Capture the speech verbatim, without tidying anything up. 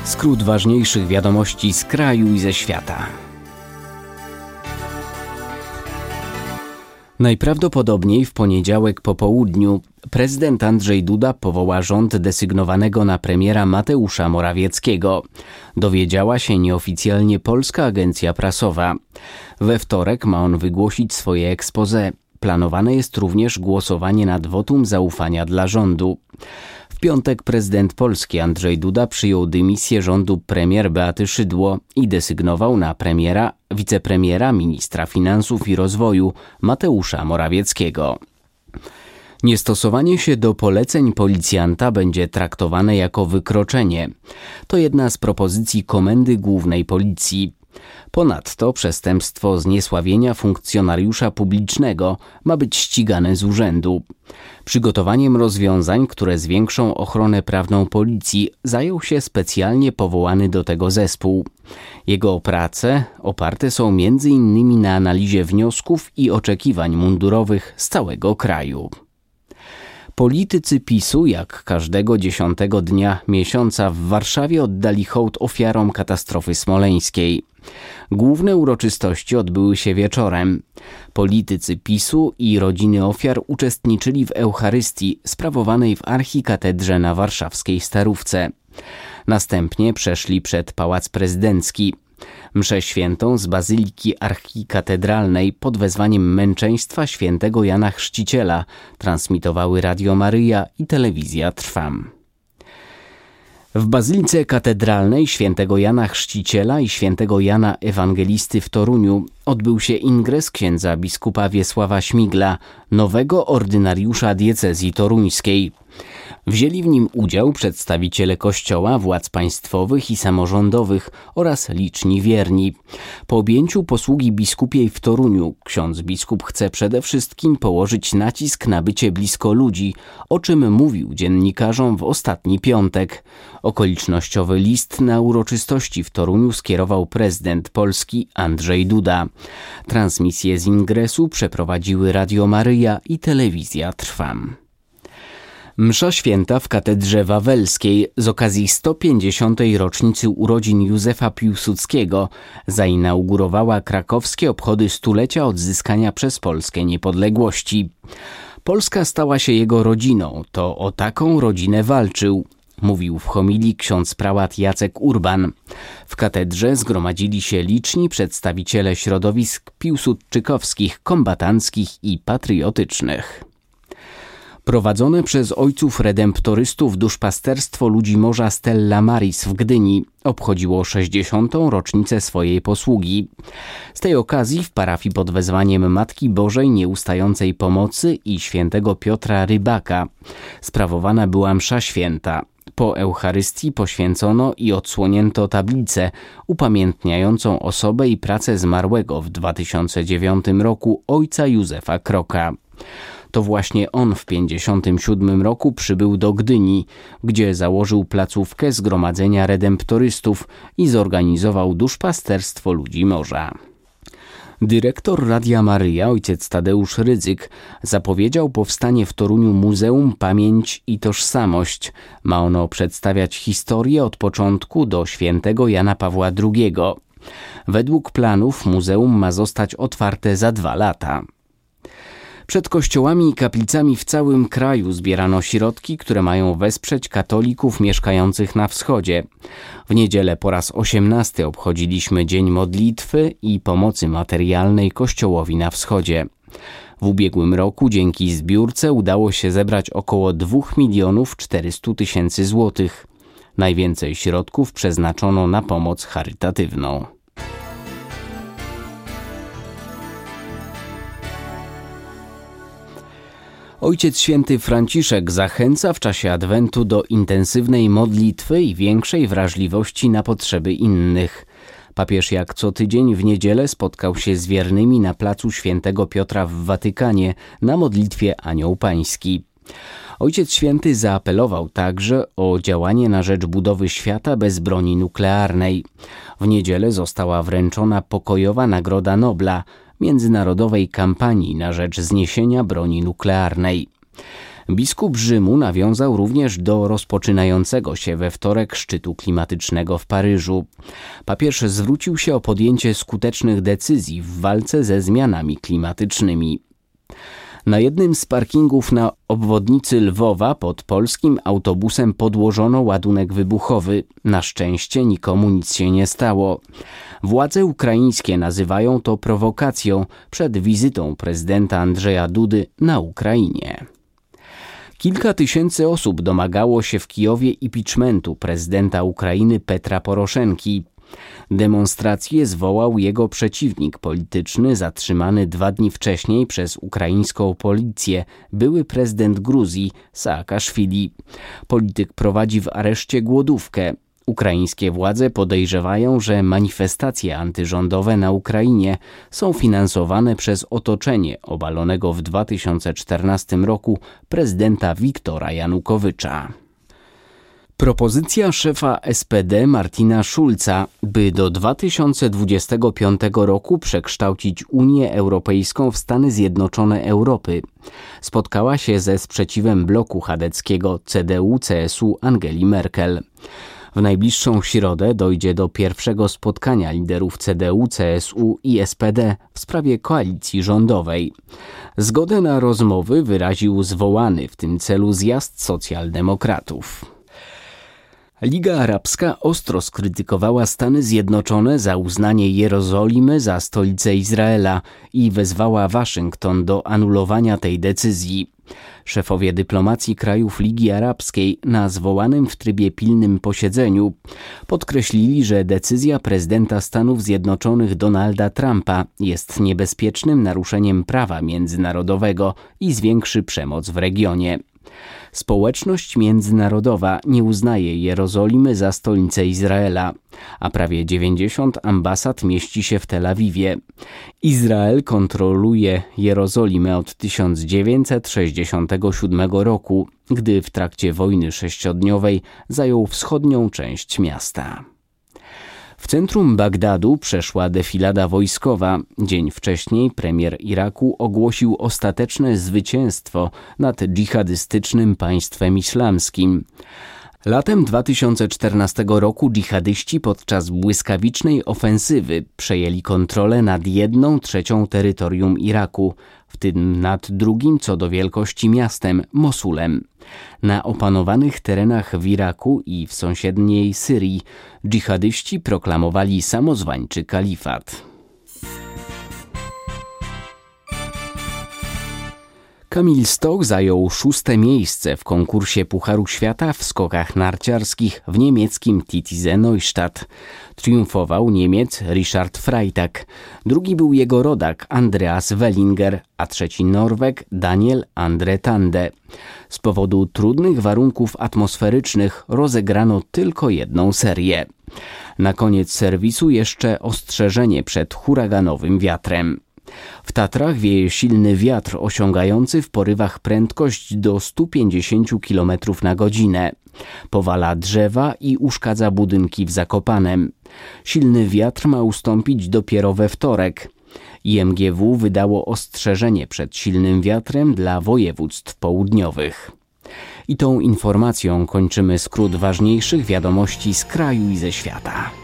Skrót ważniejszych wiadomości z kraju i ze świata. Najprawdopodobniej w poniedziałek po południu prezydent Andrzej Duda powoła rząd desygnowanego na premiera Mateusza Morawieckiego. Dowiedziała się nieoficjalnie polska agencja prasowa. We wtorek ma on wygłosić swoje exposé. Planowane jest również głosowanie nad wotum zaufania dla rządu. W piątek prezydent Polski Andrzej Duda przyjął dymisję rządu premier Beaty Szydło i desygnował na premiera, wicepremiera, ministra finansów i rozwoju Mateusza Morawieckiego. Niestosowanie się do poleceń policjanta będzie traktowane jako wykroczenie. To jedna z propozycji Komendy Głównej Policji. Ponadto przestępstwo zniesławienia funkcjonariusza publicznego ma być ścigane z urzędu. Przygotowaniem rozwiązań, które zwiększą ochronę prawną policji, zajął się specjalnie powołany do tego zespół. Jego prace oparte są między innymi na analizie wniosków i oczekiwań mundurowych z całego kraju. Politycy PiSu, jak każdego dziesiątego dnia miesiąca w Warszawie, oddali hołd ofiarom katastrofy smoleńskiej. Główne uroczystości odbyły się wieczorem. Politycy PiSu i rodziny ofiar uczestniczyli w Eucharystii sprawowanej w archikatedrze na warszawskiej Starówce. Następnie przeszli przed Pałac Prezydencki. Mszę świętą z Bazyliki Archikatedralnej pod wezwaniem męczeństwa świętego Jana Chrzciciela transmitowały Radio Maryja i Telewizja Trwam. W Bazylice Katedralnej świętego Jana Chrzciciela i świętego Jana Ewangelisty w Toruniu odbył się ingres księdza biskupa Wiesława Śmigla, nowego ordynariusza diecezji toruńskiej. Wzięli w nim udział przedstawiciele Kościoła, władz państwowych i samorządowych oraz liczni wierni. Po objęciu posługi biskupiej w Toruniu ksiądz biskup chce przede wszystkim położyć nacisk na bycie blisko ludzi, o czym mówił dziennikarzom w ostatni piątek. Okolicznościowy list na uroczystości w Toruniu skierował prezydent Polski Andrzej Duda. Transmisję z ingresu przeprowadziły Radio Maryja i Telewizja Trwam. Msza święta w katedrze wawelskiej z okazji sto pięćdziesiątej rocznicy urodzin Józefa Piłsudskiego zainaugurowała krakowskie obchody stulecia odzyskania przez Polskę niepodległości. Polska stała się jego rodziną, to o taką rodzinę walczył, mówił w homilii ksiądz prałat Jacek Urban. W katedrze zgromadzili się liczni przedstawiciele środowisk piłsudczykowskich, kombatanckich i patriotycznych. Prowadzone przez ojców redemptorystów duszpasterstwo ludzi morza Stella Maris w Gdyni obchodziło sześćdziesiątą rocznicę swojej posługi. Z tej okazji w parafii pod wezwaniem Matki Bożej Nieustającej Pomocy i świętego Piotra Rybaka sprawowana była msza święta. Po Eucharystii poświęcono i odsłonięto tablicę upamiętniającą osobę i pracę zmarłego w dwa tysiące dziewiątym roku ojca Józefa Kroka. To właśnie on w pięćdziesiątym siódmym roku przybył do Gdyni, gdzie założył placówkę zgromadzenia redemptorystów i zorganizował duszpasterstwo ludzi morza. Dyrektor Radia Maryja, ojciec Tadeusz Rydzyk, zapowiedział powstanie w Toruniu Muzeum Pamięć i Tożsamość. Ma ono przedstawiać historię od początku do świętego Jana Pawła drugiego. Według planów muzeum ma zostać otwarte za dwa lata. Przed kościołami i kaplicami w całym kraju zbierano środki, które mają wesprzeć katolików mieszkających na wschodzie. W niedzielę po raz osiemnasty obchodziliśmy Dzień Modlitwy i Pomocy Materialnej Kościołowi na wschodzie. W ubiegłym roku dzięki zbiórce udało się zebrać około dwóch milionów czterystu tysięcy złotych. Najwięcej środków przeznaczono na pomoc charytatywną. Ojciec Święty Franciszek zachęca w czasie Adwentu do intensywnej modlitwy i większej wrażliwości na potrzeby innych. Papież jak co tydzień w niedzielę spotkał się z wiernymi na placu Świętego Piotra w Watykanie na modlitwie Anioł Pański. Ojciec Święty zaapelował także o działanie na rzecz budowy świata bez broni nuklearnej. W niedzielę została wręczona pokojowa Nagroda Nobla międzynarodowej kampanii na rzecz zniesienia broni nuklearnej. Biskup Rzymu nawiązał również do rozpoczynającego się we wtorek szczytu klimatycznego w Paryżu. Papież zwrócił się o podjęcie skutecznych decyzji w walce ze zmianami klimatycznymi. Na jednym z parkingów na obwodnicy Lwowa pod polskim autobusem podłożono ładunek wybuchowy. Na szczęście nikomu nic się nie stało. Władze ukraińskie nazywają to prowokacją przed wizytą prezydenta Andrzeja Dudy na Ukrainie. Kilka tysięcy osób domagało się w Kijowie impeachmentu prezydenta Ukrainy Petra Poroszenki. Demonstrację zwołał jego przeciwnik polityczny, zatrzymany dwa dni wcześniej przez ukraińską policję, były prezydent Gruzji Saakaszwili. Polityk prowadzi w areszcie głodówkę. Ukraińskie władze podejrzewają, że manifestacje antyrządowe na Ukrainie są finansowane przez otoczenie obalonego w dwa tysiące czternastym roku prezydenta Wiktora Janukowycza. Propozycja szefa S P D Martina Schulza, by do dwa tysiące dwudziestego piątego roku przekształcić Unię Europejską w Stany Zjednoczone Europy, spotkała się ze sprzeciwem bloku chadeckiego C D U C S U Angeli Merkel. W najbliższą środę dojdzie do pierwszego spotkania liderów C D U, C S U i S P D w sprawie koalicji rządowej. Zgodę na rozmowy wyraził zwołany w tym celu zjazd socjaldemokratów. Liga Arabska ostro skrytykowała Stany Zjednoczone za uznanie Jerozolimy za stolicę Izraela i wezwała Waszyngton do anulowania tej decyzji. Szefowie dyplomacji krajów Ligi Arabskiej na zwołanym w trybie pilnym posiedzeniu podkreślili, że decyzja prezydenta Stanów Zjednoczonych Donalda Trumpa jest niebezpiecznym naruszeniem prawa międzynarodowego i zwiększy przemoc w regionie. Społeczność międzynarodowa nie uznaje Jerozolimy za stolicę Izraela, a prawie dziewięćdziesiąt ambasad mieści się w Tel Awiwie. Izrael kontroluje Jerozolimę od tysiąc dziewięćset sześćdziesiątego siódmego roku, gdy w trakcie wojny sześciodniowej zajął wschodnią część miasta. W centrum Bagdadu przeszła defilada wojskowa. Dzień wcześniej premier Iraku ogłosił ostateczne zwycięstwo nad dżihadystycznym państwem islamskim. Latem dwa tysiące czternastego roku dżihadyści podczas błyskawicznej ofensywy przejęli kontrolę nad jedną trzecią terytorium Iraku, w tym nad drugim co do wielkości miastem, Mosulem. Na opanowanych terenach w Iraku i w sąsiedniej Syrii dżihadyści proklamowali samozwańczy kalifat. Kamil Stoch zajął szóste miejsce w konkursie Pucharu Świata w skokach narciarskich w niemieckim Titisee Neustadt. Triumfował Niemiec Richard Freitag. Drugi był jego rodak Andreas Wellinger, a trzeci Norweg Daniel Andre Tande. Z powodu trudnych warunków atmosferycznych rozegrano tylko jedną serię. Na koniec serwisu jeszcze ostrzeżenie przed huraganowym wiatrem. W Tatrach wieje silny wiatr osiągający w porywach prędkość do stu pięćdziesięciu kilometrów na godzinę. Powala drzewa i uszkadza budynki w Zakopanem. Silny wiatr ma ustąpić dopiero we wtorek. I M G W wydało ostrzeżenie przed silnym wiatrem dla województw południowych. I tą informacją kończymy skrót ważniejszych wiadomości z kraju i ze świata.